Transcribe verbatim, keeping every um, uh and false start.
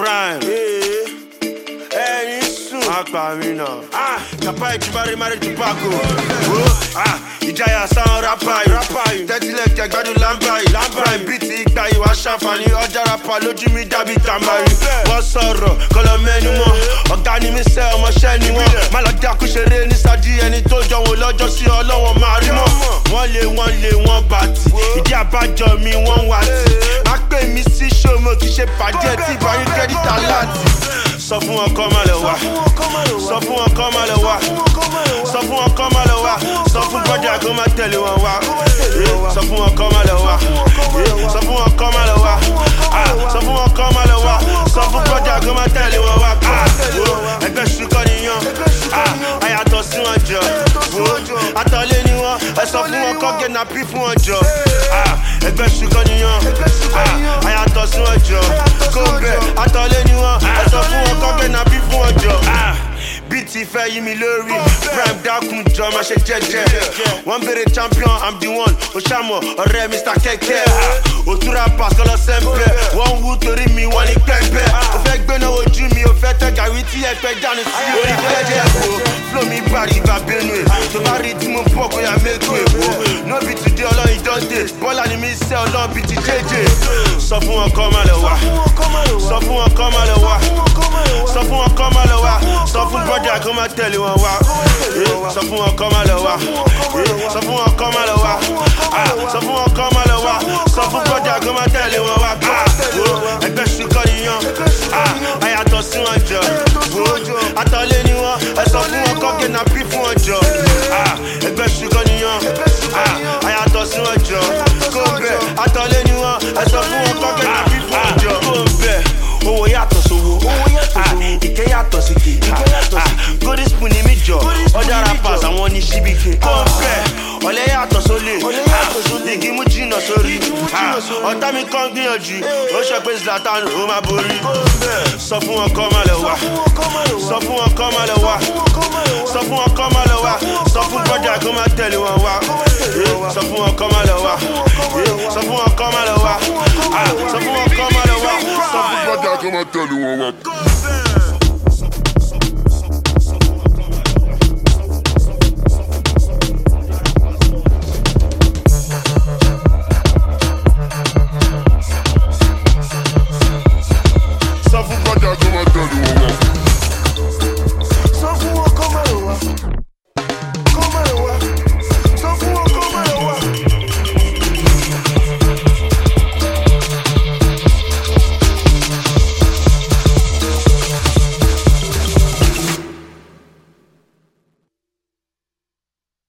Prime. Ẹyin sùn. Má pa mí náà. Kàpá ìtúbárí máa rí tupako. Ìjayà sáwọn rápá yìí. Tẹ́tílẹ̀ kẹgbẹ́dún lámbà yìí. Prime beat ìgbà yìí wá ṣàǹfààní. Ọjà rápá lójú mi dàbí tàmárì. Wọ́n sọ̀rọ̀ kọ́lọ́ mẹ́nu mọ́. Ọ̀gá ni mi sẹ́ ọmọṣẹ́ ni wọ́n. Má lọ dákú ṣeré ní sájí ẹni tó jọ wọn lọ́jọ́ sí ọlọ́wọ́n máa rí mọ́. Wọ́n lé wọ́n lé wọ́n bàtì. Ìdí àbájọ mi wọ́n wá tì. Má pè mí sí ṣòmo kì í ṣe bàjẹ́ tí ìbáyé kẹ́dítà láti. Sọ fún wọn kọ́ máa lọ wá. Sọ fún wọn kọ́ máa lọ wá. Sọ fún wọn kọ́ máa lọ wá. Sọ fún bọ́dà kó máa tẹ̀lé wọn wá. Sọ fún wọn kọ́ máa lọ wá. Sọ fún wọn kọ́ máa lọ wá. Sọ fún wọn kọ́ máa lọ wá. Sọ fún bọ́dà kó máa tẹ̀lé wọn wá. Ẹgbẹ́ ṣùkọ́ nìyàn. Àyàtọ̀ sí wọn jọ. Àtọ̀lé ni wọn. Ẹ sọ fún wọn kọ́ gẹ̀nà pí fún wọn jọ. Ẹgbẹ́ ṣùkọ́ nìyàn. Àyàtọ̀ sí wọn jọ. Kó bẹ̀ àtọ̀lé ni wọn. Ẹ sọ fún wọn kọ́ gẹ̀nà pí fún wọn jọ. Beat fẹ́ yí mi lórí. Prime dákun jọ máa ṣe jẹ́jẹ́. Wọ́n bèrè champion, I'm the one. Oṣàmọ̀ ọ̀rẹ́ mister Kẹ̀kẹ́. Òtúrà pass kọ́lọ́ sẹ́ńpẹ́. Wọ́n wú torí mi wọ́n ní pẹ́pẹ́. Ó fẹ́ gbéná ojú mi, ó fẹ́ tẹ́ gàrí tí ẹ fẹ́ jánu sí orí jẹ́jẹ́ èkó. Flow mi bàrí ìgbà Benue. Tó bá rí tí mo pọ̀ kó yà mẹ́kù èkó. No be today ọlọ́yin dọ́dé. Bọ́lá ni mi sẹ́ ọlọ́run bíi ti jẹ́jẹ́. Sọ fún wọn kọ́ máa lọ wá. Sọ fún wọn kọ́ máa lọ wá. Sọ fún wọn kọ́ máa lọ wá. Sọ fún bọ́dà kó máa tẹ̀lé wọn wá. Sọ fún wọn kọ́ máa lọ wá. Sọ fún wọn kọ́ máa lọ wá. Sọ fún wọn kọ́ máa lọ wá. Sọ fún bọ́dà kó máa tẹ̀lé wọn wá. Ẹgbẹ́ ṣùkọ́ nìyàn. Àyàtọ̀ sí wọn jọ. Àtọ̀lé ni wọn. Ẹ sọ fún wọn kọ́ gẹ̀nà pí fún wọn jọ. Ẹgbẹ́ ṣùkọ́ nìyàn. Àyàtọ̀ sí wọn jọ. Kó bẹ̀ àtọ̀lé ni wọn. Ẹ sọ fún wọn kọ́ gẹ̀nà pí fún wọn jọ. Kó bẹ̀ owó yàtọ̀ sówó. Ìkẹ́ yàtọ̀ sí kè. Golden spoon ni mí jọ. Ọjà rappers àwọn ní ṣíbíkè. Kó bẹ̀ ọ̀lẹ́ yàtọ̀ sólè. Igi mú jìnnà sórí. Ọ̀tá mi kàn gbìyànjú. Ó ṣe pé Zlatan ó máa borí. Sọ fún wọn kọ́ máa lọ wá. Sọ fún wọn kọ́ máa lọ wá. Sọ fún wọn kọ́ máa lọ wá. Sọ fún bọ́dà kó máa tẹ̀lé wọn wá. Sọ fún wọn kọ́ máa lọ wá. Sọ fún wọn kọ́ máa lọ wá. Sọ fún wọn kọ́ máa lọ wá. Sọ fún bọ́dà kó máa tẹ̀lé wọn wá.